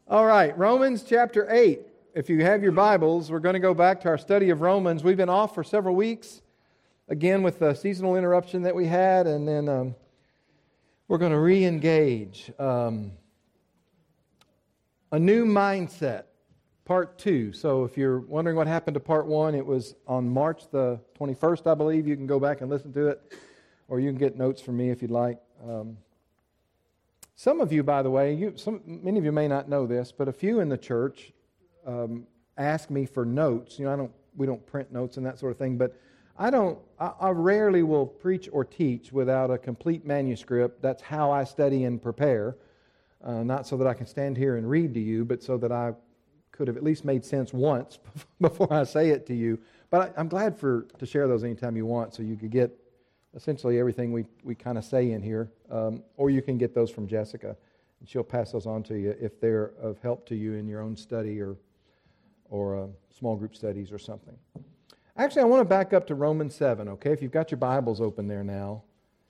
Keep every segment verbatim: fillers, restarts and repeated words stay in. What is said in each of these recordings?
All right, Romans chapter eight. If you have your Bibles, we're going to go back to our study of Romans. We've been off for several weeks, again with the seasonal interruption that we had, and then um, we're going to re-engage. Um, a new mindset, part two. So if you're wondering what happened to part one, it was on March the twenty-first, I believe. You can go back and listen to it, or you can get notes from me if you'd like. Um, Some of you, by the way, you, some, many of you may not know this, but a few in the church um, ask me for notes. You know, I don't. We don't print notes and that sort of thing, but I don't. I, I rarely will preach or teach without a complete manuscript. That's how I study and prepare. Uh, not so that I can stand here and read to you, but so that I could have at least made sense once before I say it to you. But I, I'm glad for to share those anytime you want, so you could get essentially everything we, we kind of say in here, um, or you can get those from Jessica, and she'll pass those on to you if they're of help to you in your own study or or uh, small group studies or something. Actually, I want to back up to Romans seven, okay? If you've got your Bibles open there now.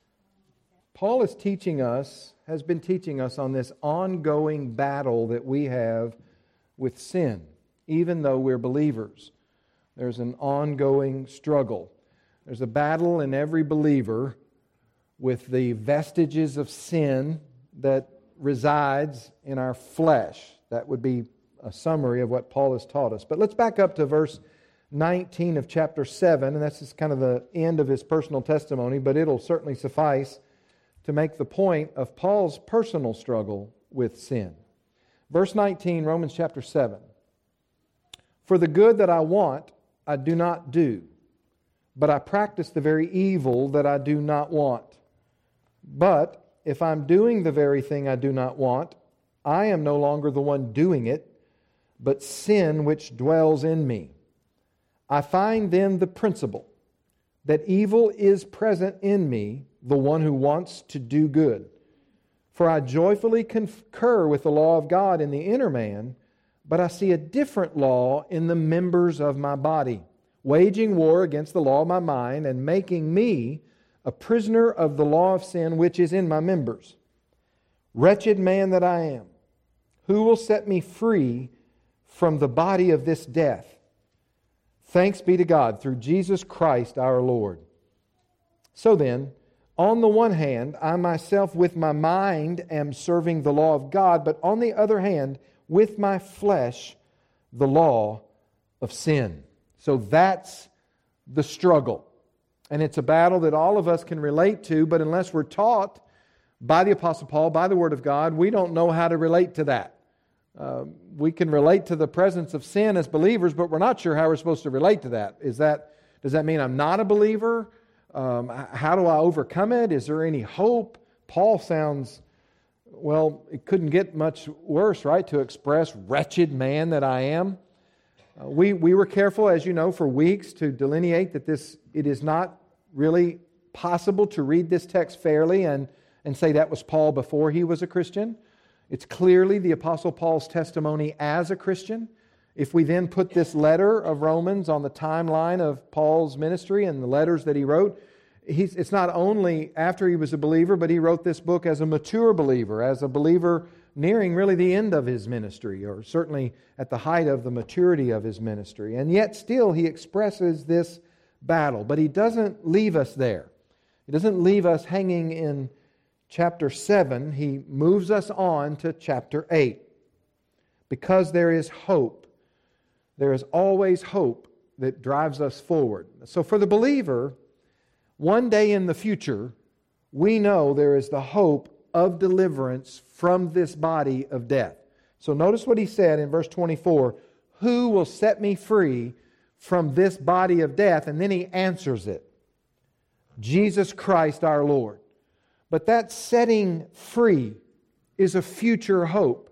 Paul is teaching us, has been teaching us on this ongoing battle that we have with sin, even though we're believers. There's an ongoing struggle. There's a battle in every believer with the vestiges of sin that resides in our flesh. That would be a summary of what Paul has taught us. But let's back up to verse nineteen of chapter seven, and that's just kind of the end of his personal testimony, but it'll certainly suffice to make the point of Paul's personal struggle with sin. Verse nineteen, Romans chapter seven. For the good that I want, I do not do, but I practice the very evil that I do not want. But if I'm doing the very thing I do not want, I am no longer the one doing it, but sin which dwells in me. I find then the principle that evil is present in me, the one who wants to do good. For I joyfully concur with the law of God in the inner man, but I see a different law in the members of my body, waging war against the law of my mind and making me a prisoner of the law of sin which is in my members. Wretched man that I am, who will set me free from the body of this death? Thanks be to God through Jesus Christ our Lord. So then, on the one hand, I myself with my mind am serving the law of God, but on the other hand, with my flesh, the law of sin. So that's the struggle. And it's a battle that all of us can relate to, but unless we're taught by the Apostle Paul, by the Word of God, we don't know how to relate to that. Uh, we can relate to the presence of sin as believers, but we're not sure how we're supposed to relate to that. Is that does that mean I'm not a believer? Um, how do I overcome it? Is there any hope? Paul sounds, well, it couldn't get much worse, right? To express wretched man that I am. Uh, we, we were careful, as you know, for weeks to delineate that this it is not really possible to read this text fairly and, and say that was Paul before he was a Christian. It's clearly the Apostle Paul's testimony as a Christian. If we then put this letter of Romans on the timeline of Paul's ministry and the letters that he wrote, he's, it's not only after he was a believer, but he wrote this book as a mature believer, as a believer nearing really the end of his ministry, or certainly at the height of the maturity of his ministry. And yet still he expresses this battle. But he doesn't leave us there. He doesn't leave us hanging in chapter seven. He moves us on to chapter eight. Because there is hope. There is always hope that drives us forward. So for the believer, one day in the future, we know there is the hope of deliverance from this body of death. So notice what he said in verse twenty-four, who will set me free from this body of death? And then he answers it. Jesus Christ our Lord. But that setting free is a future hope.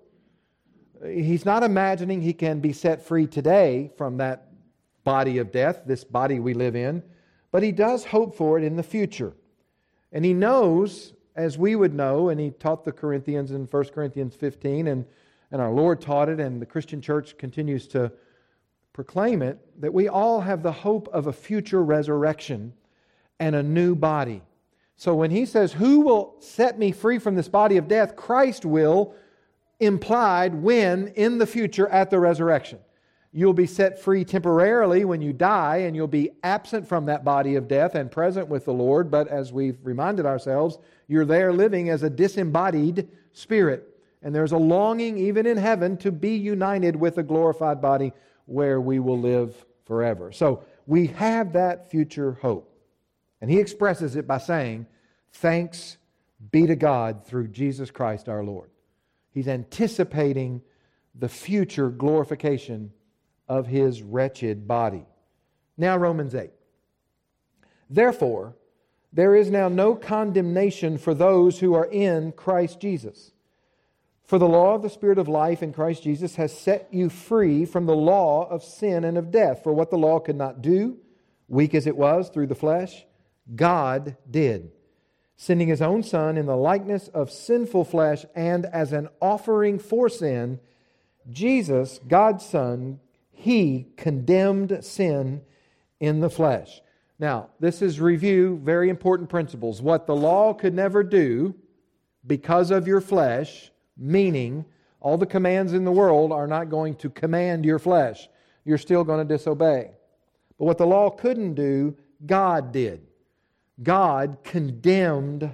He's not imagining he can be set free today from that body of death, this body we live in, but he does hope for it in the future. And he knows, as we would know, and he taught the Corinthians in First Corinthians fifteen, and, and our Lord taught it, and the Christian church continues to proclaim it, that we all have the hope of a future resurrection and a new body. So when he says, who will set me free from this body of death? Christ will, implied when in the future at the resurrection. You'll be set free temporarily when you die, and you'll be absent from that body of death and present with the Lord. But as we've reminded ourselves, you're there living as a disembodied spirit. And there's a longing even in heaven to be united with a glorified body where we will live forever. So we have that future hope. And he expresses it by saying, thanks be to God through Jesus Christ our Lord. He's anticipating the future glorification of his wretched body. Now Romans eight. Therefore, there is now no condemnation for those who are in Christ Jesus. For the law of the Spirit of life in Christ Jesus has set you free from the law of sin and of death. For what the law could not do, weak as it was through the flesh, God did, sending His own Son in the likeness of sinful flesh, and as an offering for sin, Jesus, God's Son, He condemned sin in the flesh. Now, this is review very important principles. What the law could never do because of your flesh, meaning all the commands in the world are not going to command your flesh. You're still going to disobey. But what the law couldn't do, God did. God condemned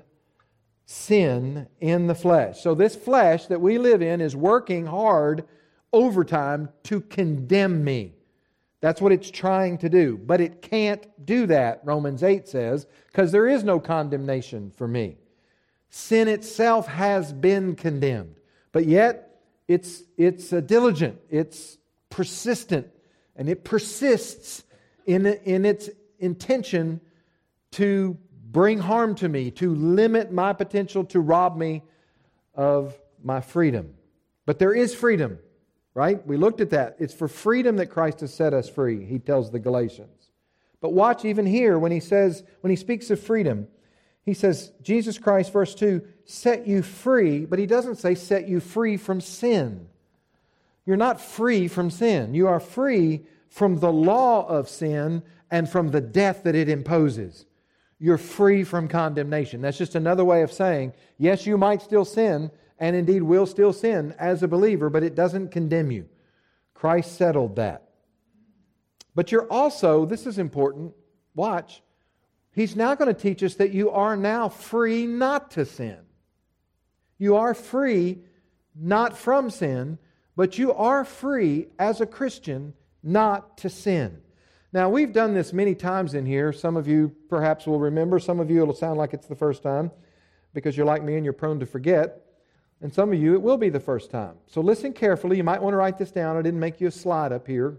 sin in the flesh. So this flesh that we live in is working hard overtime to condemn me. That's what it's trying to do. But it can't do that, Romans eight says, because there is no condemnation for me. Sin itself has been condemned. But yet, it's, it's uh, diligent, it's persistent, and it persists in, in its intention to bring harm to me, to limit my potential to rob me of my freedom. But there is freedom, right? We looked at that. It's for freedom that Christ has set us free, he tells the Galatians. But watch even here when he says, when he speaks of freedom, he says, Jesus Christ, verse two, set you free, but he doesn't say set you free from sin. You're not free from sin. You are free from the law of sin and from the death that it imposes. You're free from condemnation. That's just another way of saying, yes, you might still sin, and indeed will still sin as a believer, but it doesn't condemn you. Christ settled that. But you're also, this is important, watch, He's now going to teach us that you are now free not to sin. You are free not from sin, but you are free as a Christian not to sin. Now, we've done this many times in here. Some of you perhaps will remember. Some of you, it'll sound like it's the first time because you're like me and you're prone to forget. And some of you, it will be the first time. So listen carefully. You might want to write this down. I didn't make you a slide up here.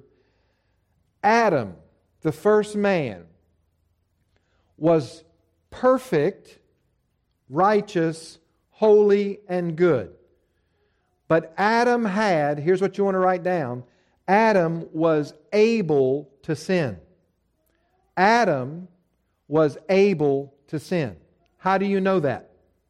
Adam, the first man, was perfect, righteous, holy, and good. But Adam had, here's what you want to write down, Adam was able to sin. Adam was able to sin. How do you know that?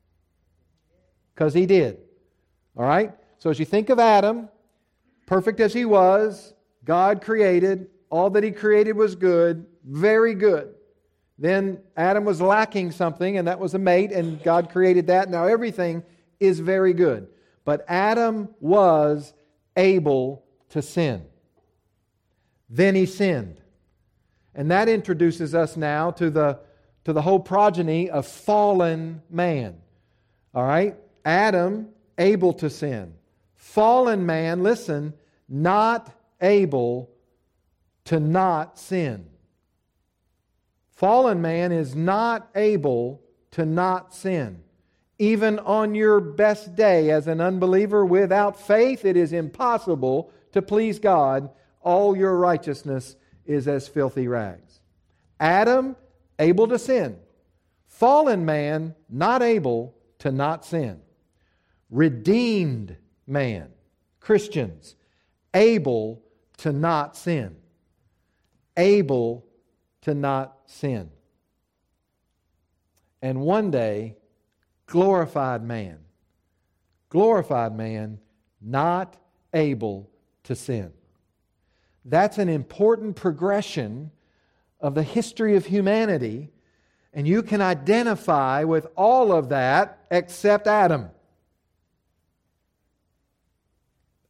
Because he did. All right? So as you think of Adam, perfect as he was, God created, all that He created was good, very good. Then Adam was lacking something, and that was a mate, and God created that. Now everything is very good. But Adam was able to sin. Then he sinned. And that introduces us now to the, to the whole progeny of fallen man. All right? Adam, able to sin. Fallen man, listen, not able to not sin. Fallen man is not able to not sin. Even on your best day as an unbeliever, without faith, it is impossible to please God. All your righteousness is as filthy rags. Adam, able to sin. Fallen man, not able to not sin. Redeemed man, Christians, able to not sin. Able to not sin. And one day, glorified man. Glorified man, not able to sin. That's an important progression of the history of humanity, and you can identify with all of that except Adam.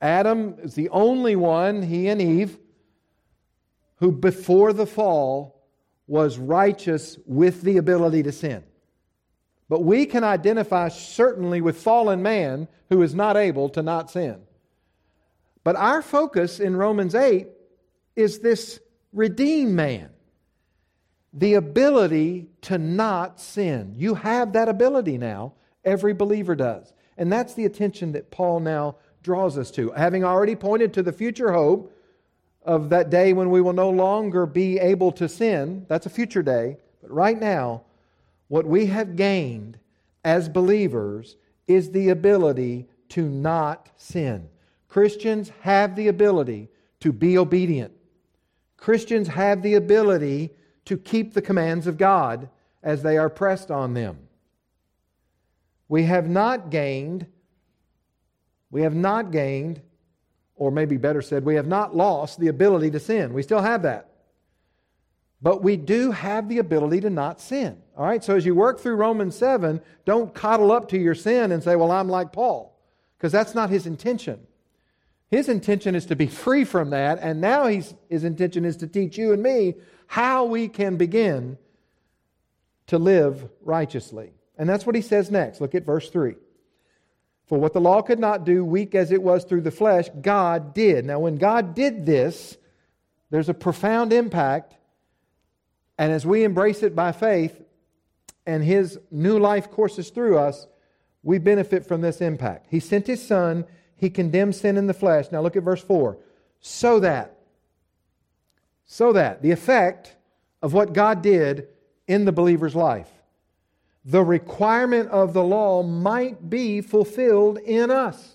Adam is the only one, he and Eve, who before the fall was righteous with the ability to sin. But we can identify certainly with fallen man who is not able to not sin. But our focus in Romans eight is this redeemed man. The ability to not sin. You have that ability now. Every believer does. And that's the attention that Paul now draws us to. Having already pointed to the future hope of that day when we will no longer be able to sin. That's a future day. But right now, what we have gained as believers is the ability to not sin. Christians have the ability to be obedient. Christians have the ability to keep the commands of God as they are pressed on them. We have not gained, we have not gained, or maybe better said, we have not lost the ability to sin. We still have that. But we do have the ability to not sin. All right, so as you work through Romans seven, don't coddle up to your sin and say, well, I'm like Paul. Because that's not his intention. His intention is to be free from that, and now he's, his intention is to teach you and me how we can begin to live righteously. And that's what he says next. Look at verse three. For what the law could not do, weak as it was through the flesh, God did. Now when God did this, there's a profound impact. And as we embrace it by faith, and His new life courses through us, we benefit from this impact. He sent His Son, He condemned sin in the flesh. Now look at verse four. So that, so that, the effect of what God did in the believer's life, the requirement of the law might be fulfilled in us.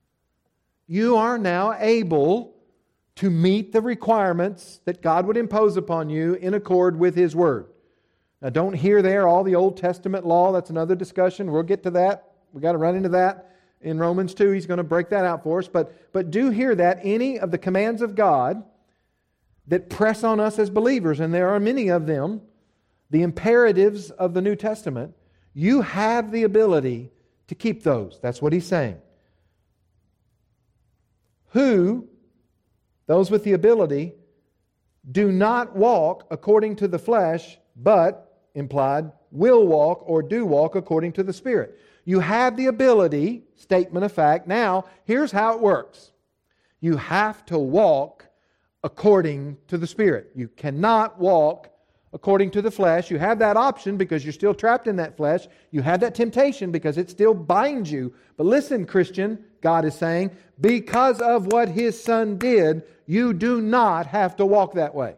You are now able to meet the requirements that God would impose upon you in accord with His Word. Now don't hear there all the Old Testament law. That's another discussion. We'll get to that. We've got to run into that in Romans two. He's going to break that out for us. But, but do hear that any of the commands of God that press on us as believers, and there are many of them, the imperatives of the New Testament, you have the ability to keep those. That's what he's saying. Who, those with the ability, do not walk according to the flesh, but, implied, will walk or do walk according to the Spirit. You have the ability, statement of fact. Now, here's how it works. You have to walk according to the Spirit. You cannot walk according to the flesh. You have that option because you're still trapped in that flesh. You have that temptation because it still binds you. But listen, Christian, God is saying, because of what His Son did, you do not have to walk that way.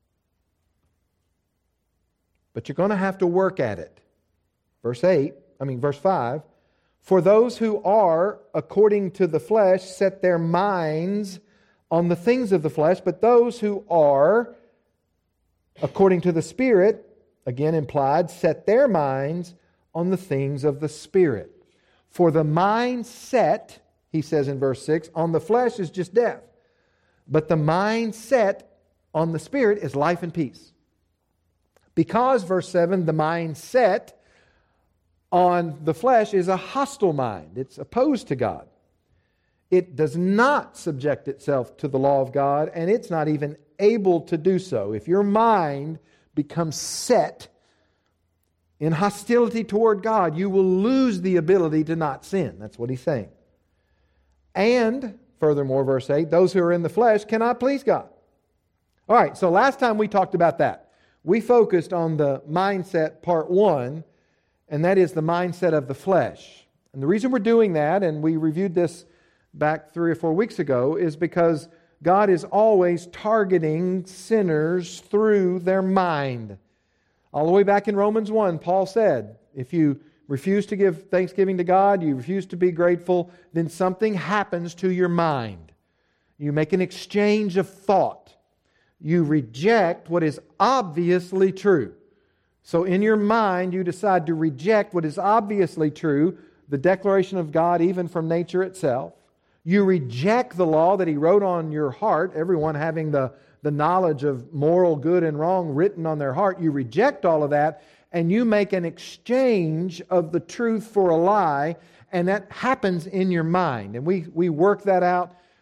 But you're going to have to work at it. Verse eight, I mean verse five, for those who are, according to the flesh, set their minds on the things of the flesh, but those who are, according to the Spirit, again implied, set their minds on the things of the Spirit. For the mind set, he says in verse six, on the flesh is just death. But the mind set on the Spirit is life and peace. Because, verse seven, the mind set on the flesh is a hostile mind. It's opposed to God. It does not subject itself to the law of God, and it's not even able to do so. If your mind becomes set in hostility toward God, you will lose the ability to not sin. That's what he's saying. And, furthermore, verse eight, those who are in the flesh cannot please God. All right, so last time we talked about that. We focused on the mindset part one, and that is the mindset of the flesh. And the reason we're doing that, and we reviewed this back three or four weeks ago, is because God is always targeting sinners through their mind. All the way back in Romans one, Paul said, if you refuse to give thanksgiving to God, you refuse to be grateful, then something happens to your mind. You make an exchange of thought. You reject what is obviously true. So in your mind, you decide to reject what is obviously true, the declaration of God even from nature itself. You reject the law that He wrote on your heart, everyone having the, the knowledge of moral good and wrong written on their heart. You reject all of that, and you make an exchange of the truth for a lie, and that happens in your mind. And we, we work that out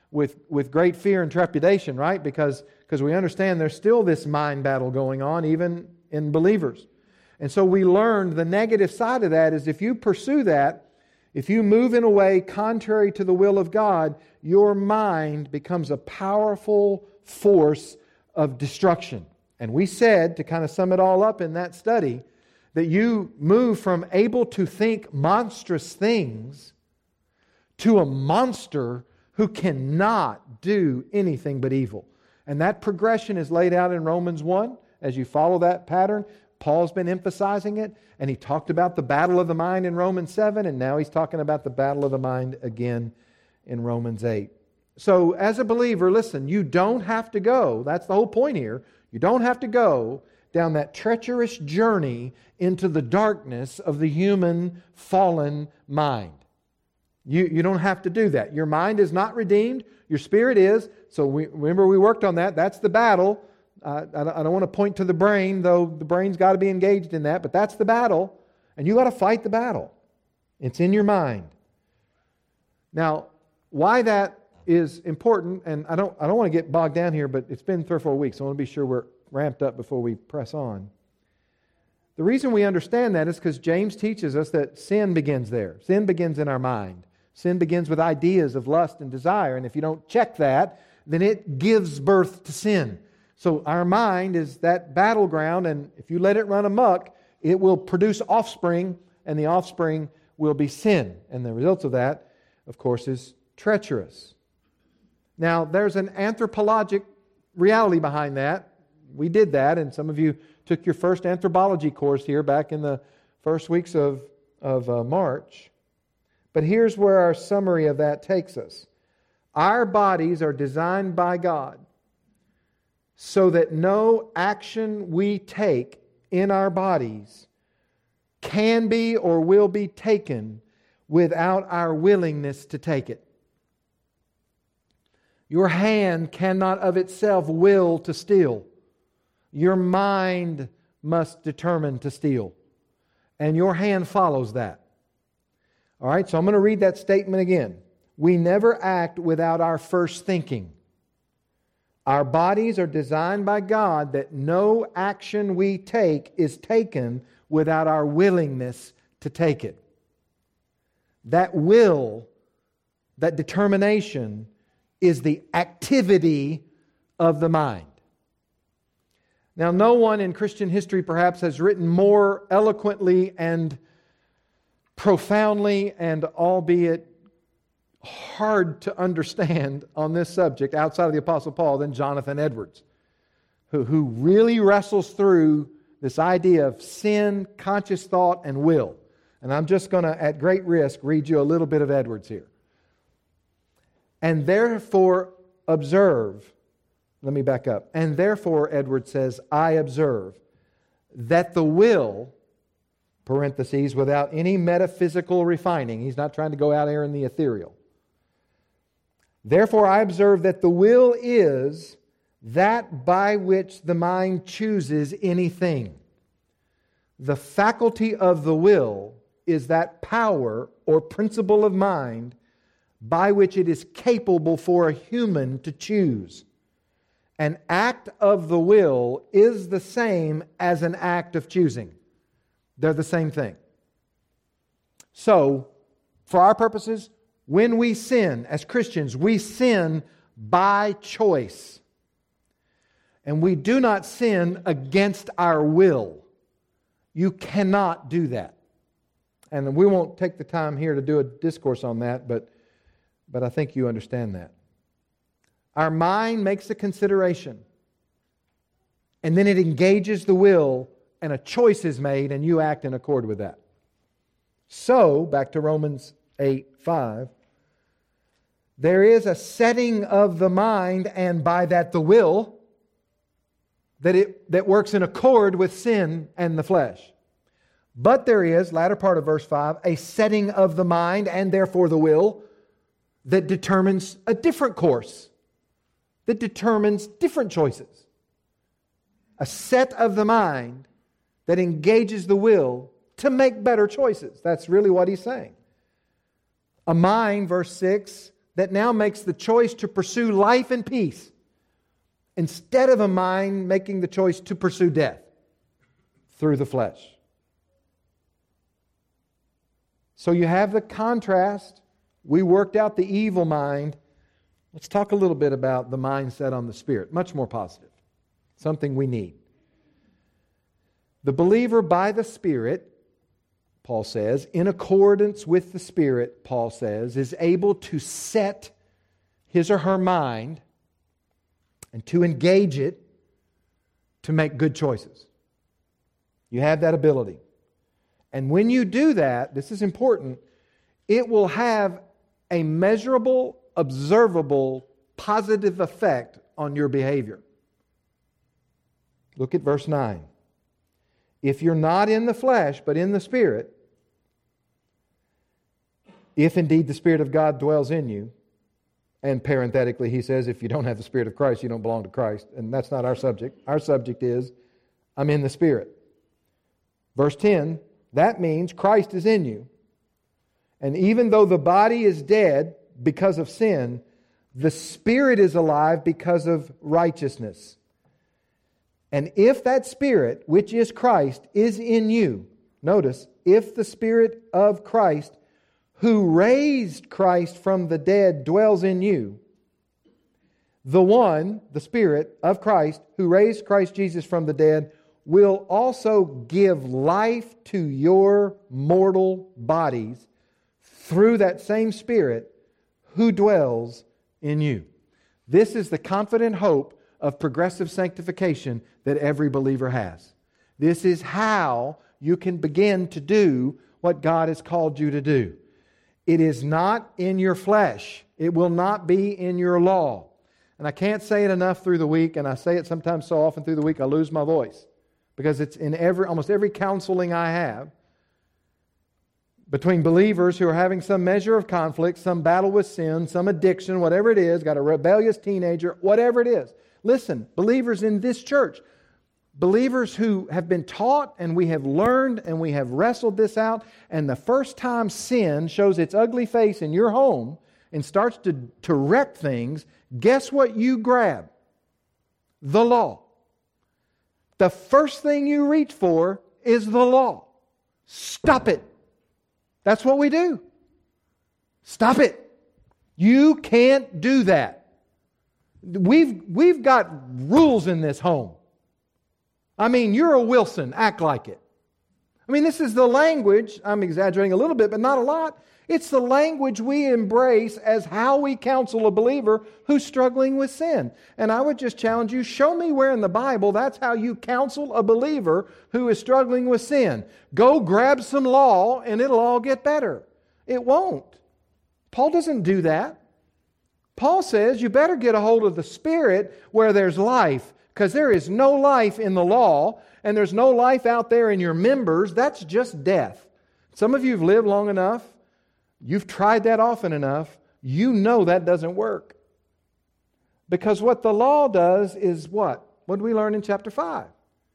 with, with great fear and trepidation, right? Because, because we understand there's still this mind battle going on, even in believers. And so we learned the negative side of that is if you pursue that, if you move in a way contrary to the will of God, your mind becomes a powerful force of destruction. And we said, to kind of sum it all up in that study, that you move from able to think monstrous things to a monster who cannot do anything but evil. And that progression is laid out in Romans one. As you follow that pattern, Paul's been emphasizing it, and he talked about the battle of the mind in Romans seven, and now he's talking about the battle of the mind again in Romans eight. So as a believer, listen, you don't have to go, that's the whole point here, you don't have to go down that treacherous journey into the darkness of the human fallen mind. You, you don't have to do that. Your mind is not redeemed, your spirit is. So we, remember we worked on that, that's the battle. Uh, I, don't, I don't want to point to the brain, though the brain's got to be engaged in that, but that's the battle, and you got to fight the battle. It's in your mind. Now, why that is important, and I don't I don't want to get bogged down here, but it's been three or four weeks, so I want to be sure we're ramped up before we press on. The reason we understand that is because James teaches us that sin begins there. Sin begins in our mind. Sin begins with ideas of lust and desire, and if you don't check that, then it gives birth to sin. So our mind is that battleground, and if you let it run amok, it will produce offspring, and the offspring will be sin. And the results of that, of course, is treacherous. Now, there's an anthropologic reality behind that. We did that, and some of you took your first anthropology course here back in the first weeks of, of uh, March. But here's where our summary of that takes us. Our bodies are designed by God so that no action we take in our bodies can be or will be taken without our willingness to take it. Your hand cannot of itself will to steal. Your mind must determine to steal. And your hand follows that. All right, so I'm going to read that statement again. We never act without our first thinking. Our bodies are designed by God that no action we take is taken without our willingness to take it. That will, that determination, is the activity of the mind. Now, no one in Christian history perhaps has written more eloquently and profoundly and albeit hard to understand on this subject outside of the Apostle Paul than Jonathan Edwards, who, who really wrestles through this idea of sin, conscious thought, and will. And I'm just going to, at great risk, read you a little bit of Edwards here. And therefore observe, let me back up. And therefore, Edwards says, I observe that the will, parentheses, without any metaphysical refining, he's not trying to go out there in the ethereal. Therefore, I observe that the will is that by which the mind chooses anything. The faculty of the will is that power or principle of mind by which it is capable for a human to choose. An act of the will is the same as an act of choosing. They're the same thing. So, for our purposes, when we sin as Christians, we sin by choice. And we do not sin against our will. You cannot do that. And we won't take the time here to do a discourse on that, but, but I think you understand that. Our mind makes a consideration, and then it engages the will, and a choice is made, and you act in accord with that. So, back to Romans eight five, there is a setting of the mind, and by that the will, that it that works in accord with sin and the flesh. But there is, latter part of verse five, a setting of the mind, and therefore the will, that determines a different course, that determines different choices. A set of the mind that engages the will to make better choices. That's really what he's saying. A mind, verse six, that now makes the choice to pursue life and peace instead of a mind making the choice to pursue death through the flesh. So you have the contrast. We worked out the evil mind. Let's talk a little bit about the mindset on the Spirit. Much more positive. Something we need. The believer by the Spirit, Paul says, in accordance with the Spirit, Paul says, is able to set his or her mind and to engage it to make good choices. You have that ability. And when you do that, this is important, it will have a measurable, observable, positive effect on your behavior. Look at verse nine. If you're not in the flesh, but in the Spirit, if indeed the Spirit of God dwells in you, and parenthetically he says, if you don't have the Spirit of Christ, you don't belong to Christ. And that's not our subject. Our subject is, I'm in the Spirit. Verse ten, that means Christ is in you. And even though the body is dead because of sin, the Spirit is alive because of righteousness. And if that Spirit, which is Christ, is in you, notice, if the Spirit of Christ, who raised Christ from the dead, dwells in you, the one, the Spirit of Christ, who raised Christ Jesus from the dead, will also give life to your mortal bodies through that same Spirit who dwells in you. This is the confident hope of progressive sanctification that every believer has. This is how you can begin to do what God has called you to do. It is not in your flesh. It will not be in your law. And I can't say it enough through the week, and I say it sometimes so often through the week I lose my voice. Because it's in every almost every counseling I have between believers who are having some measure of conflict, some battle with sin, some addiction, whatever it is, got a rebellious teenager, whatever it is. Listen, believers in this church, believers who have been taught and we have learned and we have wrestled this out, and the first time sin shows its ugly face in your home and starts to, to wreck things, guess what you grab? The law. The first thing you reach for is the law. Stop it. That's what we do. Stop it. You can't do that. We've, we've got rules in this home. I mean, you're a Wilson. Act like it. I mean, this is the language. I'm exaggerating a little bit, but not a lot. It's the language we embrace as how we counsel a believer who's struggling with sin. And I would just challenge you, show me where in the Bible that's how you counsel a believer who is struggling with sin. Go grab some law and it'll all get better. It won't. Paul doesn't do that. Paul says you better get a hold of the Spirit where there's life, because there is no life in the law and there's no life out there in your members. That's just death. Some of you have lived long enough. You've tried that often enough, you know that doesn't work. Because what the law does is what? What did we learn in chapter five?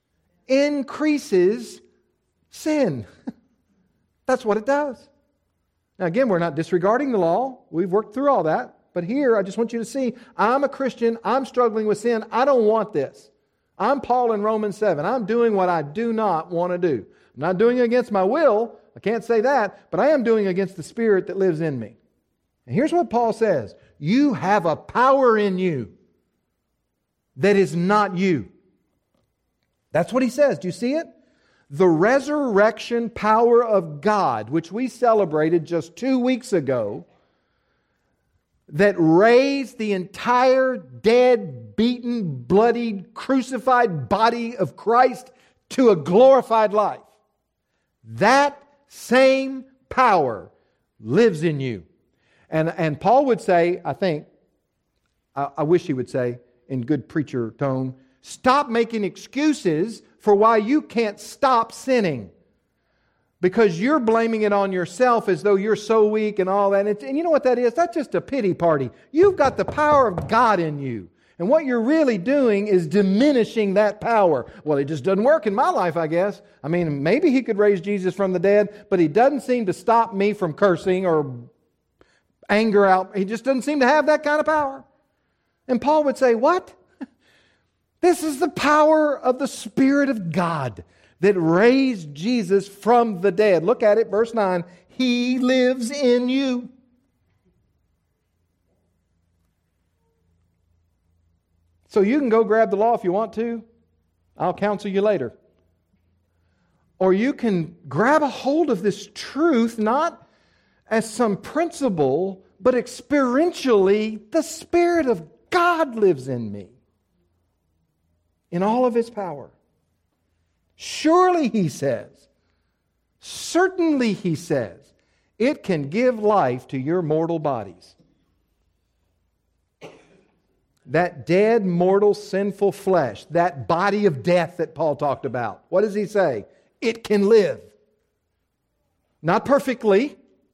Increases sin. That's what it does. Now again, we're not disregarding the law. We've worked through all that. But here, I just want you to see, I'm a Christian. I'm struggling with sin. I don't want this. I'm Paul in Romans seven. I'm doing what I do not want to do. I'm not doing it against my will. I can't say that, but I am doing against the Spirit that lives in me. And here's what Paul says. You have a power in you that is not you. That's what he says. Do you see it? The resurrection power of God, which we celebrated just two weeks ago, that raised the entire dead, beaten, bloodied, crucified body of Christ to a glorified life. That same power lives in you. And, and Paul would say, I think, I, I wish he would say, in good preacher tone, stop making excuses for why you can't stop sinning. Because you're blaming it on yourself as though you're so weak and all that. And, it's, and you know what that is? That's just a pity party. You've got the power of God in you. And what you're really doing is diminishing that power. Well, it just doesn't work in my life, I guess. I mean, maybe He could raise Jesus from the dead, but He doesn't seem to stop me from cursing or anger out. He just doesn't seem to have that kind of power. And Paul would say, what? This is the power of the Spirit of God that raised Jesus from the dead. Look at it, verse nine. He lives in you. So you can go grab the law if you want to. I'll counsel you later. Or you can grab a hold of this truth, not as some principle, but experientially, the Spirit of God lives in me. In all of His power. Surely, he says, certainly, he says, it can give life to your mortal bodies. That dead, mortal, sinful flesh, that body of death that Paul talked about. What does he say? It can live. Not perfectly,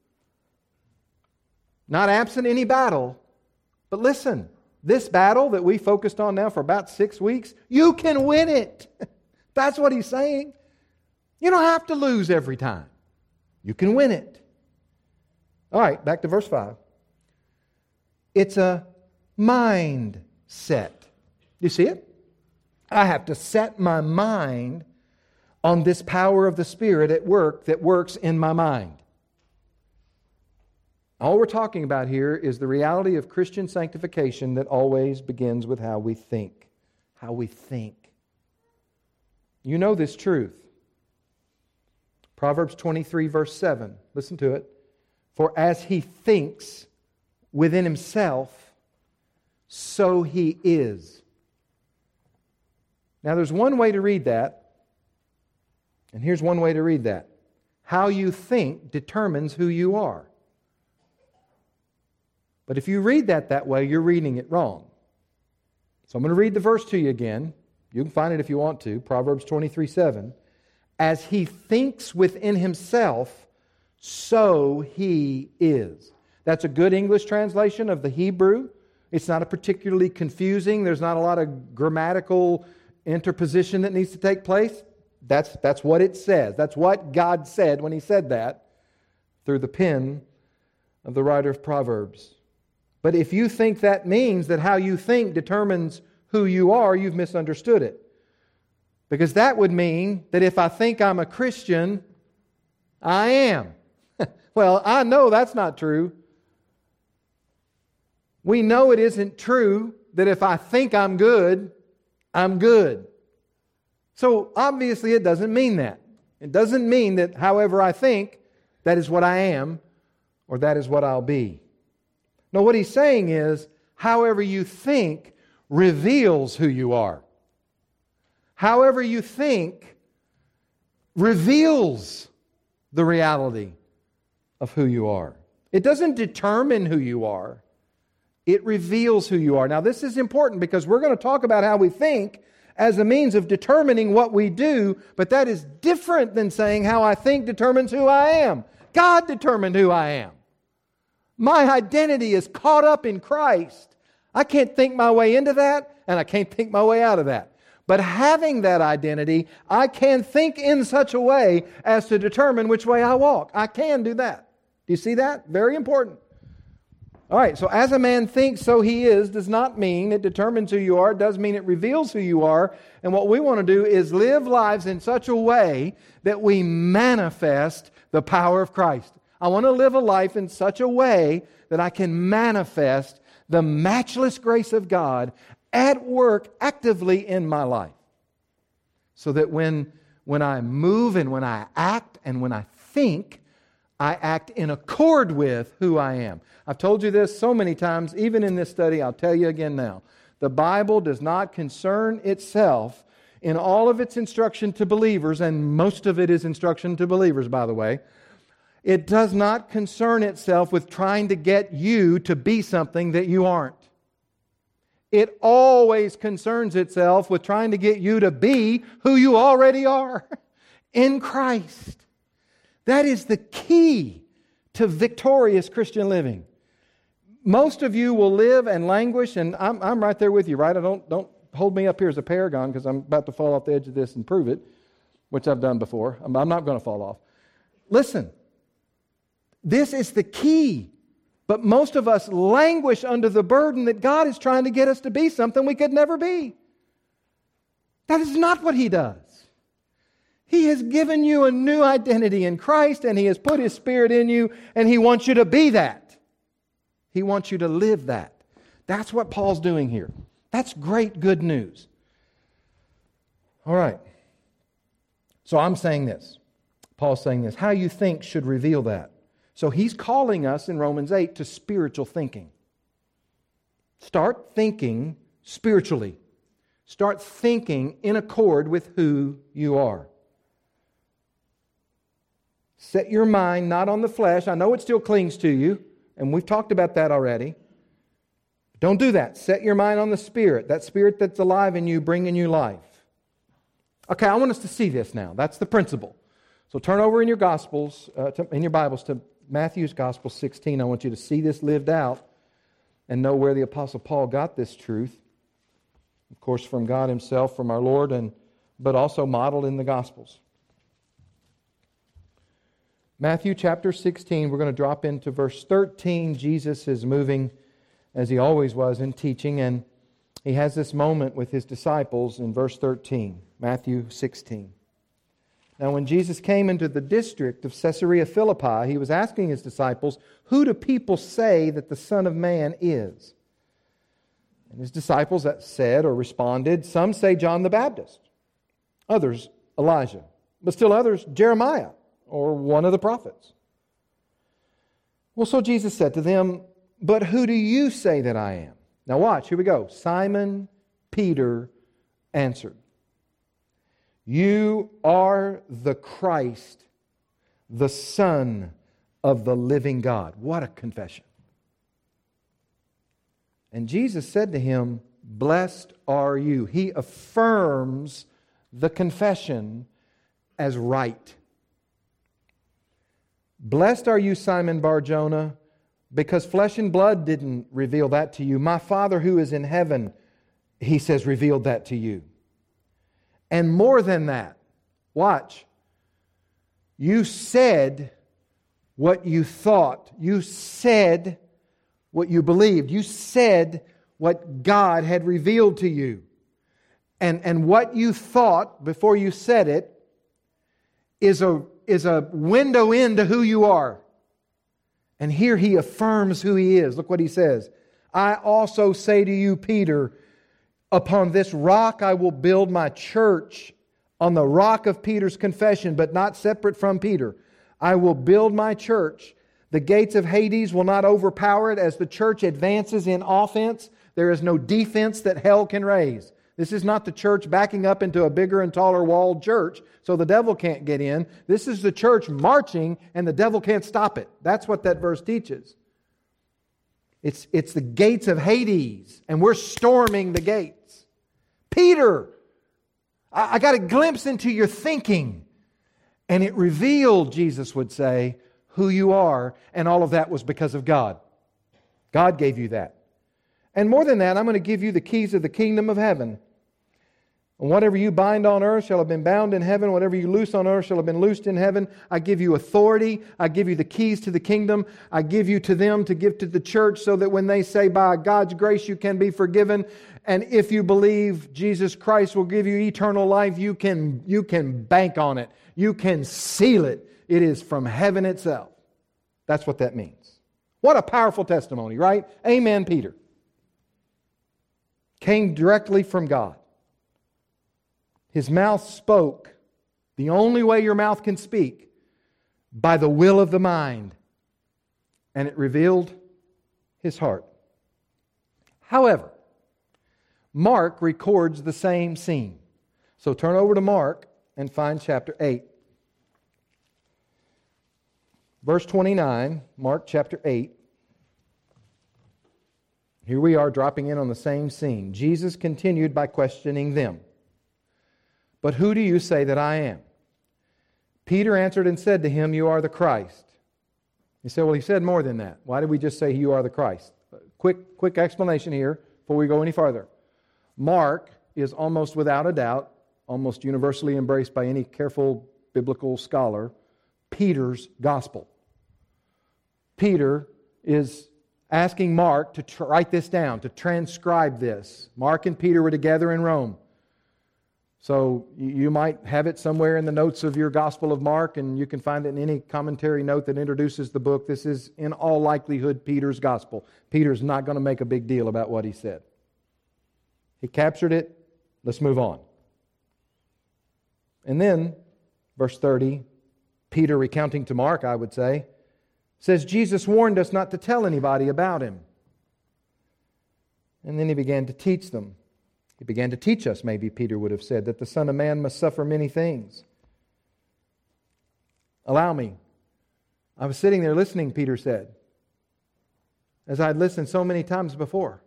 not absent any battle, but listen, this battle that we focused on now for about six weeks, you can win it. That's what he's saying. You don't have to lose every time. You can win it. All right, back to verse five. It's a mind set. You see it? I have to set my mind on this power of the Spirit at work that works in my mind. All we're talking about here is the reality of Christian sanctification that always begins with how we think. How we think. You know this truth. Proverbs twenty-three, verse seven. Listen to it. For as he thinks within himself, so he is. Now there's one way to read that. And here's one way to read that. How you think determines who you are. But if you read that that way, you're reading it wrong. So I'm going to read the verse to you again. You can find it if you want to. Proverbs twenty-three, seven. As he thinks within himself, so he is. That's a good English translation of the Hebrew. It's not a particularly confusing. There's not a lot of grammatical interposition that needs to take place. That's, that's what it says. That's what God said when He said that through the pen of the writer of Proverbs. But if you think that means that how you think determines who you are, you've misunderstood it. Because that would mean that if I think I'm a Christian, I am. Well, I know that's not true. We know it isn't true that if I think I'm good, I'm good. So obviously it doesn't mean that. It doesn't mean that however I think, that is what I am, or that is what I'll be. No, what he's saying is, however you think reveals who you are. However you think reveals the reality of who you are. It doesn't determine who you are. It reveals who you are. Now, this is important because we're going to talk about how we think as a means of determining what we do, but that is different than saying how I think determines who I am. God determined who I am. My identity is caught up in Christ. I can't think my way into that, and I can't think my way out of that. But having that identity, I can think in such a way as to determine which way I walk. I can do that. Do you see that? Very important. All right, so as a man thinks, so he is, does not mean it determines who you are. It does mean it reveals who you are. And what we want to do is live lives in such a way that we manifest the power of Christ. I want to live a life in such a way that I can manifest the matchless grace of God at work actively in my life. So that when, when I move and when I act and when I think, I act in accord with who I am. I've told you this so many times, even in this study, I'll tell you again now. The Bible does not concern itself in all of its instruction to believers, and most of it is instruction to believers, by the way. It does not concern itself with trying to get you to be something that you aren't. It always concerns itself with trying to get you to be who you already are in Christ. That is the key to victorious Christian living. Most of you will live and languish, and I'm, I'm right there with you, right? I don't, don't hold me up here as a paragon because I'm about to fall off the edge of this and prove it, which I've done before. I'm, I'm not going to fall off. Listen, this is the key But most of us languish under the burden that God is trying to get us to be something we could never be. That is not what He does. He has given you a new identity in Christ, and He has put His Spirit in you, and He wants you to be that. He wants you to live that. That's what Paul's doing here. That's great good news. All right. So I'm saying this. Paul's saying this. How you think should reveal that. So he's calling us in Romans eight to spiritual thinking. Start thinking spiritually. Start thinking in accord with who you are. Set your mind not on the flesh. I know it still clings to you, and we've talked about that already. Don't do that. Set your mind on the Spirit, that Spirit that's alive in you, bringing you life. Okay, I want us to see this now. That's the principle. So turn over in your Gospels, uh, to, in your Bibles, to Matthew's Gospel sixteen. I want you to see this lived out and know where the Apostle Paul got this truth. Of course, from God Himself, from our Lord, and but also modeled in the Gospels. Matthew chapter sixteen, we're going to drop into verse thirteen. Jesus is moving, as He always was, in teaching, and He has this moment with His disciples in verse thirteen. Matthew sixteen. Now, when Jesus came into the district of Caesarea Philippi, He was asking His disciples, "Who do people say that the Son of Man is?" And His disciples said or responded, "Some say John the Baptist, others Elijah, but still others Jeremiah or one of the prophets." Well, so Jesus said to them, "But who do you say that I am?" Now watch, here we go. Simon Peter answered, "You are the Christ, the Son of the living God." What a confession. And Jesus said to him, "Blessed are you." He affirms the confession as right. "Blessed are you, Simon Bar-Jonah, because flesh and blood didn't reveal that to you. My Father who is in heaven," He says, "revealed that to you. And more than that," watch, "you said what you thought. You said what you believed. You said what God had revealed to you. And, and what you thought before you said it is a, is a window into who you are." And here He affirms who He is. Look what He says. "I also say to you, Peter, upon this rock I will build my church," on the rock of Peter's confession, but not separate from Peter. "I will build my church. The gates of Hades will not overpower it." As the church advances in offense, there is no defense that hell can raise. This is not the church backing up into a bigger and taller walled church so the devil can't get in. This is the church marching and the devil can't stop it. That's what that verse teaches. It's, it's the gates of Hades, and we're storming the gates. "Peter, I, I got a glimpse into your thinking, and it revealed," Jesus would say, "who you are, and all of that was because of God. God gave you that. And more than that, I'm going to give you the keys of the kingdom of heaven. And whatever you bind on earth shall have been bound in heaven. Whatever you loose on earth shall have been loosed in heaven. I give you authority. I give you the keys to the kingdom. I give you to them to give to the church, so that when they say, by God's grace you can be forgiven, and if you believe Jesus Christ will give you eternal life, you can, you can bank on it. You can seal it. It is from heaven itself." That's what that means. What a powerful testimony, right? Amen, Peter. Came directly from God. His mouth spoke the only way your mouth can speak, by the will of the mind. And it revealed his heart. However, Mark records the same scene. So turn over to Mark and find chapter eight. Verse twenty-nine, Mark chapter eight. Here we are dropping in on the same scene. Jesus continued by questioning them. "But who do you say that I am?" Peter answered and said to him, "You are the Christ." He said, "Well, He said more than that. Why did we just say you are the Christ?" Quick, quick explanation here before we go any farther. Mark is almost without a doubt, almost universally embraced by any careful biblical scholar, Peter's gospel. Peter is asking Mark to tr- write this down, to transcribe this. Mark and Peter were together in Rome. So you might have it somewhere in the notes of your Gospel of Mark, and you can find it in any commentary note that introduces the book. This is, in all likelihood, Peter's Gospel. Peter's not going to make a big deal about what he said. He captured it. Let's move on. And then, verse thirty, Peter recounting to Mark, I would say, says, Jesus warned us not to tell anybody about Him. And then He began to teach them. He began to teach us, maybe Peter would have said, that the Son of Man must suffer many things. Allow me. I was sitting there listening, Peter said, as I had listened so many times before.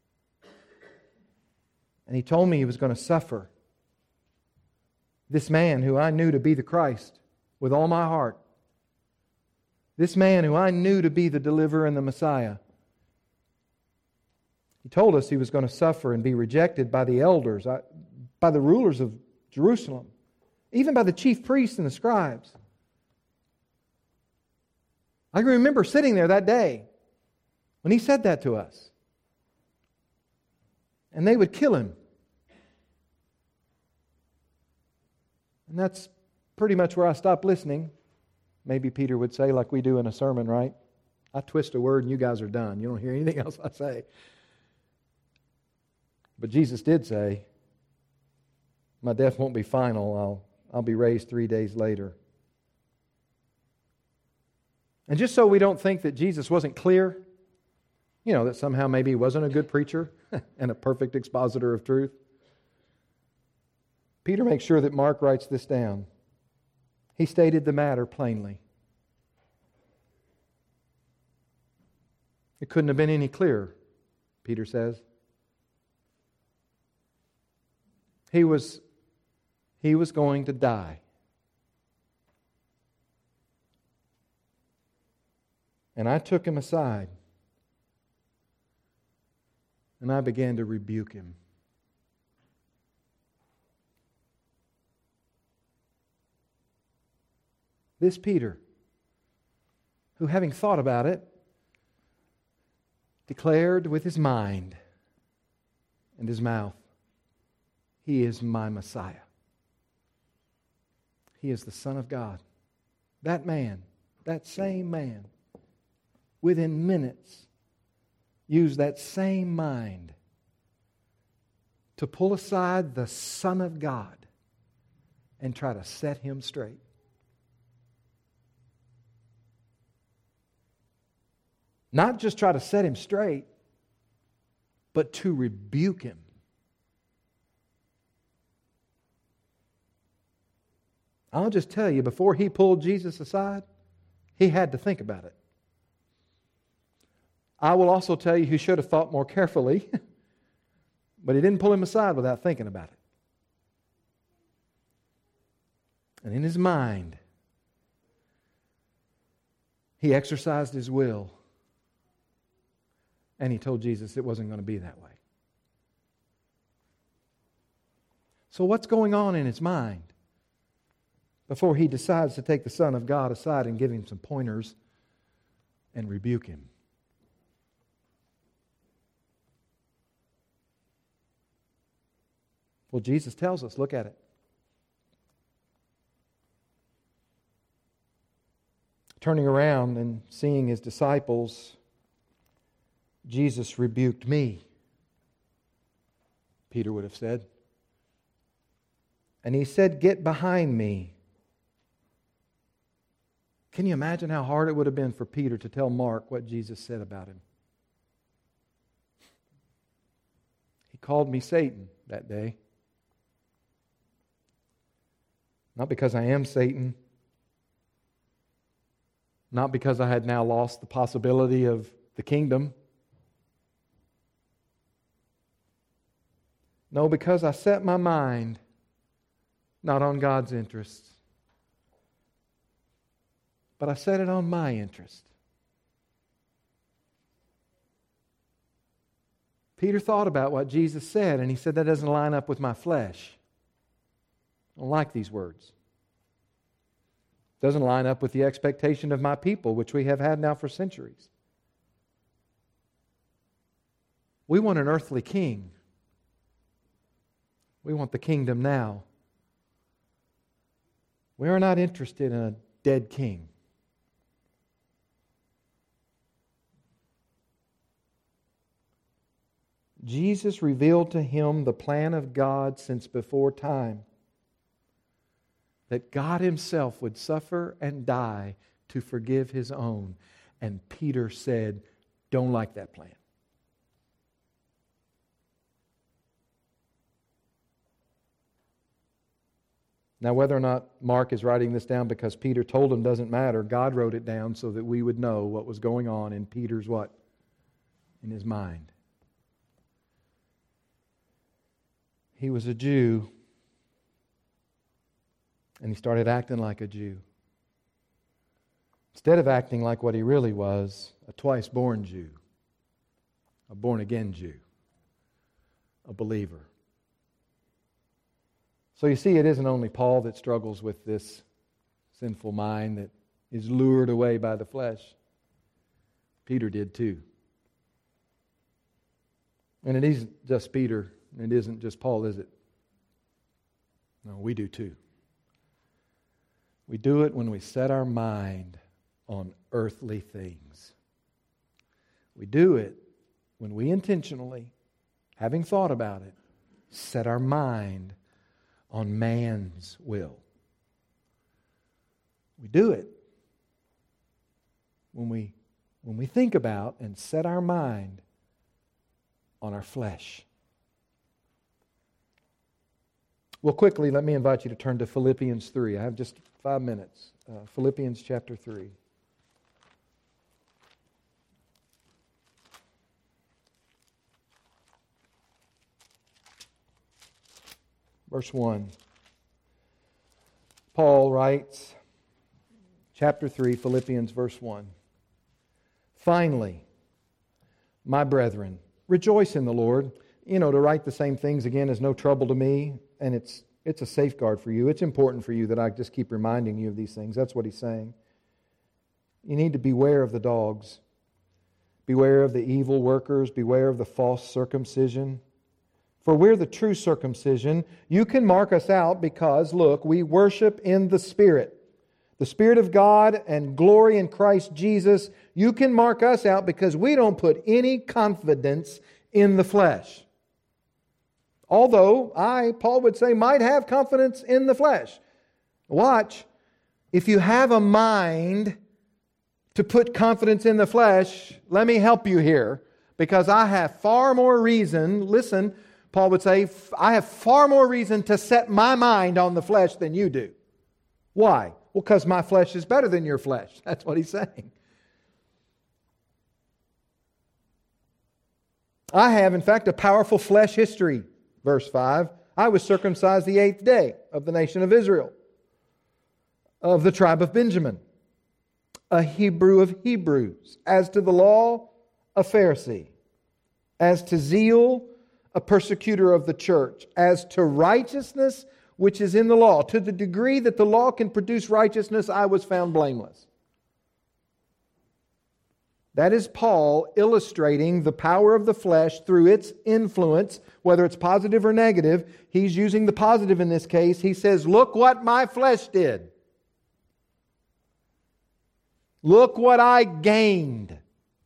And He told me He was going to suffer. This man who I knew to be the Christ with all my heart. This man who I knew to be the deliverer and the Messiah. He told us He was going to suffer and be rejected by the elders, by the rulers of Jerusalem, even by the chief priests and the scribes. I can remember sitting there that day when He said that to us. And they would kill Him. And that's pretty much where I stopped listening. Maybe Peter would say, like we do in a sermon, right? I twist a word and you guys are done. You don't hear anything else I say. But Jesus did say, my death won't be final. I'll, I'll be raised three days later. And just so we don't think that Jesus wasn't clear, you know, that somehow maybe He wasn't a good preacher and a perfect expositor of truth, Peter makes sure that Mark writes this down. He stated the matter plainly. It couldn't have been any clearer, Peter says. He was, he was going to die. And I took Him aside. And I began to rebuke Him. This Peter, who having thought about it, declared with his mind and his mouth, He is my Messiah. He is the Son of God. That man, that same man, within minutes, used that same mind to pull aside the Son of God and try to set Him straight. Not just try to set Him straight, but to rebuke Him. I'll just tell you, before He pulled Jesus aside, He had to think about it. I will also tell you He should have thought more carefully, but He didn't pull Him aside without thinking about it. And in His mind, He exercised His will. And He told Jesus it wasn't going to be that way. So what's going on in His mind before He decides to take the Son of God aside and give Him some pointers and rebuke Him? Well, Jesus tells us, look at it. Turning around and seeing His disciples, Jesus rebuked me, Peter would have said. And He said, get behind me. Can you imagine how hard it would have been for Peter to tell Mark what Jesus said about him? He called me Satan that day. Not because I am Satan. Not because I had now lost the possibility of the kingdom. No, because I set my mind not on God's interests, but I set it on my interest. Peter thought about what Jesus said, and he said, that doesn't line up with my flesh. I don't like these words. It doesn't line up with the expectation of my people, which we have had now for centuries. We want an earthly king. We want the kingdom now. We are not interested in a dead king. Jesus revealed to him the plan of God since before time, that God Himself would suffer and die to forgive His own. And Peter said, don't like that plan. Now, whether or not Mark is writing this down because Peter told him doesn't matter, God wrote it down so that we would know what was going on in Peter's what? In his mind. He was a Jew, and he started acting like a Jew. Instead of acting like what he really was, a twice-born Jew, a born-again Jew, a believer. So you see, it isn't only Paul that struggles with this sinful mind that is lured away by the flesh. Peter did too. And it isn't just Peter. It isn't just Paul, is it? No, we do too. We do it when we set our mind on earthly things. We do it when we intentionally, having thought about it, set our mind on man's will. We do it when we, when we think about and set our mind on our flesh. Well, quickly, let me invite you to turn to Philippians three. I have just five minutes. Uh, Philippians chapter three. Verse one. Paul writes, chapter three, Philippians verse one. Finally, my brethren, rejoice in the Lord. You know, to write the same things again is no trouble to me, and it's it's a safeguard for you. It's important for you that I just keep reminding you of these things. That's what he's saying. You need to beware of the dogs. Beware of the evil workers. Beware of the false circumcision. For we're the true circumcision. You can mark us out because, look, we worship in the Spirit. The Spirit of God and glory in Christ Jesus. You can mark us out because we don't put any confidence in the flesh. Although I, Paul would say, might have confidence in the flesh. Watch. If you have a mind to put confidence in the flesh, let me help you here. Because I have far more reason, listen, Paul would say, I have far more reason to set my mind on the flesh than you do. Why? Well, because my flesh is better than your flesh. That's what he's saying. I have, in fact, a powerful flesh history. Verse five, I was circumcised the eighth day of the nation of Israel, of the tribe of Benjamin, a Hebrew of Hebrews, as to the law, a Pharisee, as to zeal, a persecutor of the church, as to righteousness which is in the law. To the degree that the law can produce righteousness, I was found blameless. That is Paul illustrating the power of the flesh through its influence, whether it's positive or negative. He's using the positive in this case. He says, look what my flesh did. Look what I gained.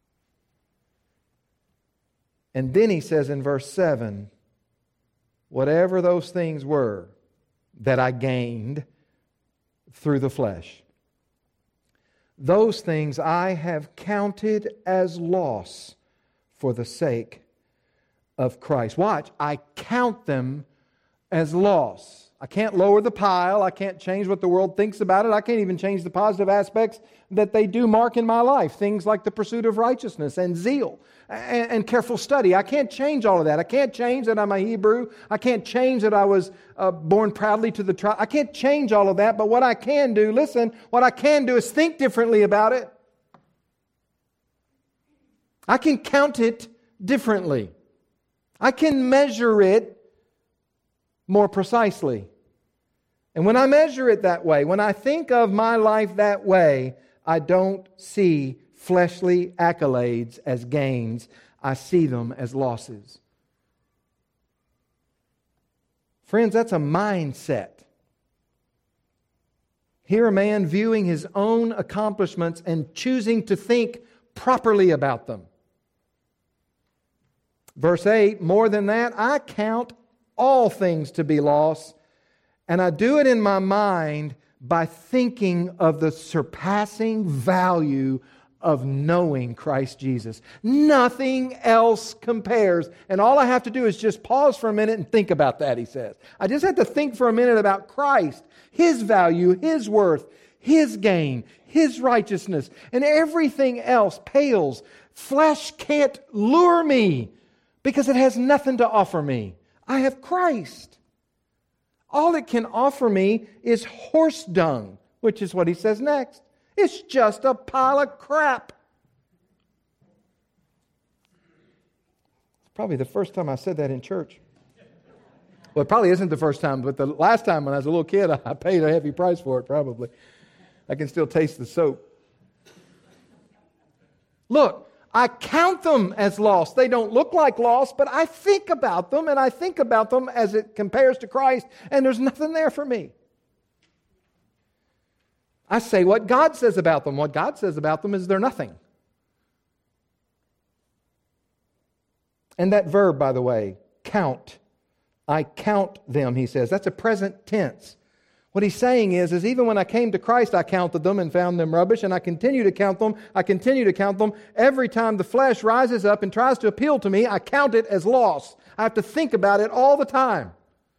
And then he says in verse seven, whatever those things were that I gained through the flesh, those things I have counted as loss for the sake of Christ. Watch, I count them as loss. I can't lower the pile. I can't change what the world thinks about it. I can't even change the positive aspects that they do mark in my life. Things like the pursuit of righteousness and zeal and, and careful study. I can't change all of that. I can't change that I'm a Hebrew. I can't change that I was uh, born proudly to the tribe. I can't change all of that. But what I can do, listen, what I can do is think differently about it. I can count it differently. I can measure it more precisely. And when I measure it that way, when I think of my life that way, I don't see fleshly accolades as gains. I see them as losses. Friends, that's a mindset. Here a man viewing his own accomplishments and choosing to think properly about them. Verse eight, more than that, I count all things to be loss, and I do it in my mind by thinking of the surpassing value of knowing Christ Jesus. Nothing else compares. And all I have to do is just pause for a minute and think about that, he says. I just have to think for a minute about Christ, His value, His worth, His gain, His righteousness, and everything else pales. Flesh can't lure me because it has nothing to offer me. I have Christ. All it can offer me is horse dung, which is what he says next. It's just a pile of crap. It's probably the first time I said that in church. Well, it probably isn't the first time, but the last time when I was a little kid, I paid a heavy price for it, probably. I can still taste the soap. Look, I count them as lost. They don't look like lost, but I think about them, and I think about them as it compares to Christ, and there's nothing there for me. I say what God says about them. What God says about them is they're nothing. And that verb, by the way, count. I count them, he says. That's a present tense. What he's saying is, is even when I came to Christ, I counted them and found them rubbish, and I continue to count them. I continue to count them. Every time the flesh rises up and tries to appeal to me, I count it as loss. I have to think about it all the time.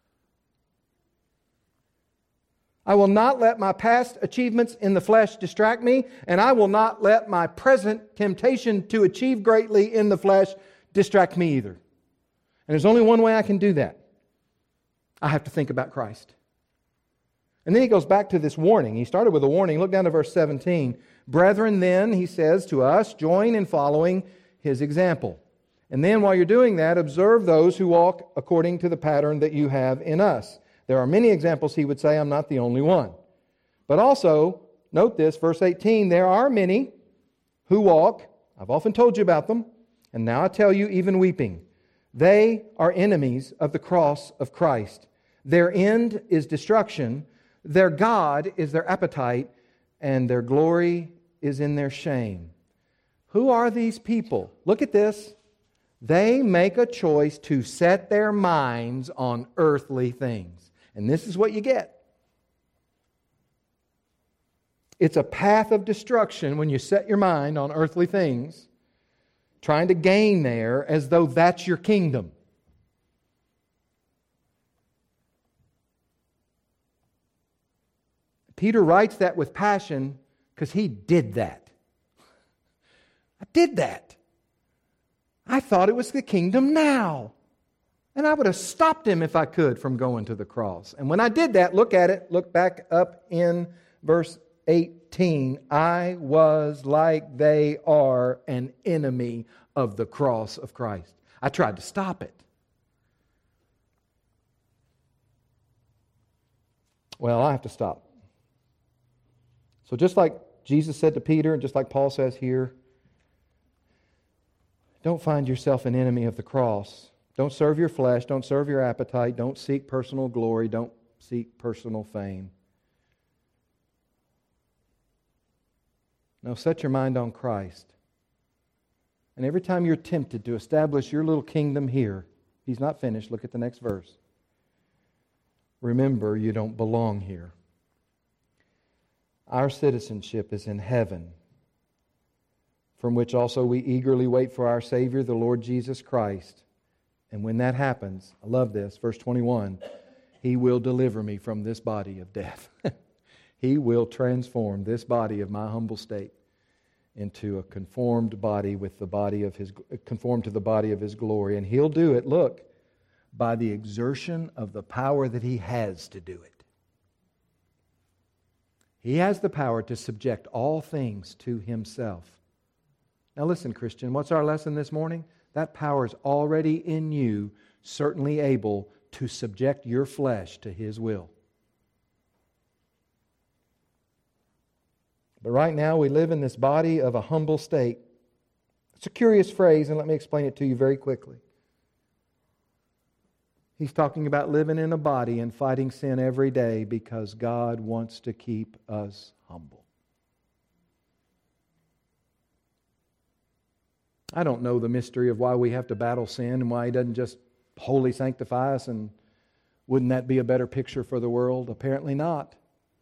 I will not let my past achievements in the flesh distract me, and I will not let my present temptation to achieve greatly in the flesh distract me either. And there's only one way I can do that. I have to think about Christ. And then he goes back to this warning. He started with a warning. Look down to verse seventeen. Brethren, then, he says to us, join in following his example. And then while you're doing that, observe those who walk according to the pattern that you have in us. There are many examples, he would say. I'm not the only one. But also, note this, verse eighteen, there are many who walk, I've often told you about them, and now I tell you even weeping. They are enemies of the cross of Christ. Their end is destruction. Their God is their appetite, and their glory is in their shame. Who are these people? Look at this. They make a choice to set their minds on earthly things. And this is what you get. It's a path of destruction when you set your mind on earthly things, trying to gain there as though that's your kingdom. Peter writes that with passion because he did that. I did that. I thought it was the kingdom now. And I would have stopped him if I could from going to the cross. And when I did that, look at it, look back up in verse eighteen. I was like they are an enemy of the cross of Christ. I tried to stop it. Well, I have to stop. So just like Jesus said to Peter, and just like Paul says here, don't find yourself an enemy of the cross. Don't serve your flesh. Don't serve your appetite. Don't seek personal glory. Don't seek personal fame. No, set your mind on Christ. And every time you're tempted to establish your little kingdom here, he's not finished. Look at the next verse. Remember, you don't belong here. Our citizenship is in heaven, from which also we eagerly wait for our Savior, the Lord Jesus Christ. And when that happens, I love this, verse twenty-one, He will deliver me from this body of death. He will transform this body of my humble state into a conformed body with the body of His, conformed to the body of His glory. And He'll do it, look, by the exertion of the power that He has to do it. He has the power to subject all things to Himself. Now listen, Christian, what's our lesson this morning? That power is already in you, certainly able to subject your flesh to His will. But right now we live in this body of a humble state. It's a curious phrase, and let me explain it to you very quickly. He's talking about living in a body and fighting sin every day because God wants to keep us humble. I don't know the mystery of why we have to battle sin and why He doesn't just wholly sanctify us, and wouldn't that be a better picture for the world? Apparently not.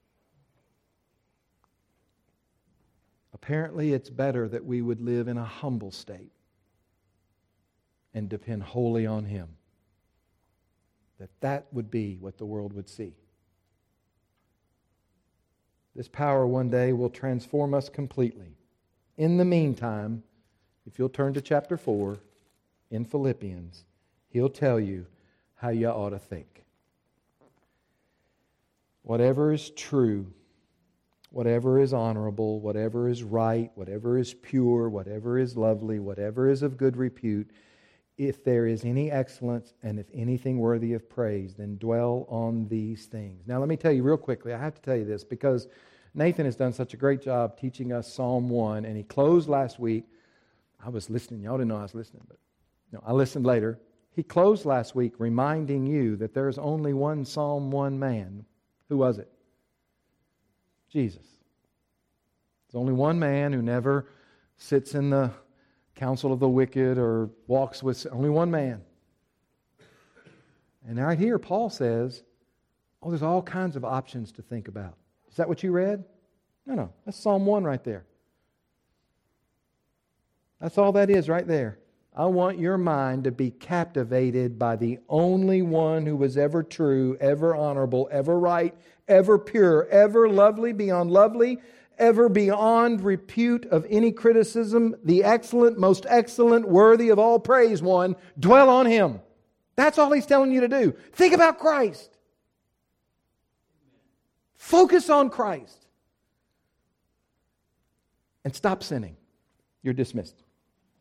Apparently it's better that we would live in a humble state and depend wholly on Him. That that would be what the world would see. This power one day will transform us completely. In the meantime, if you'll turn to chapter four in Philippians, he'll tell you how you ought to think. Whatever is true, whatever is honorable, whatever is right, whatever is pure, whatever is lovely, whatever is of good repute, if there is any excellence and if anything worthy of praise, then dwell on these things. Now let me tell you real quickly, I have to tell you this because Nathan has done such a great job teaching us Psalm one, and he closed last week. I was listening. Y'all didn't know I was listening, but no, I listened later. He closed last week reminding you that there's only one Psalm one man. Who was it? Jesus. There's only one man who never sits in the counsel of the wicked or walks with... Only one man. And right here, Paul says, oh, there's all kinds of options to think about. Is that what you read? No, no. That's Psalm one right there. That's all that is right there. I want your mind to be captivated by the only one who was ever true, ever honorable, ever right, ever pure, ever lovely beyond lovely, ever beyond repute of any criticism, the excellent, most excellent, worthy of all praise one. Dwell on Him. That's all He's telling you to do. Think about Christ. Focus on Christ. And stop sinning. You're dismissed.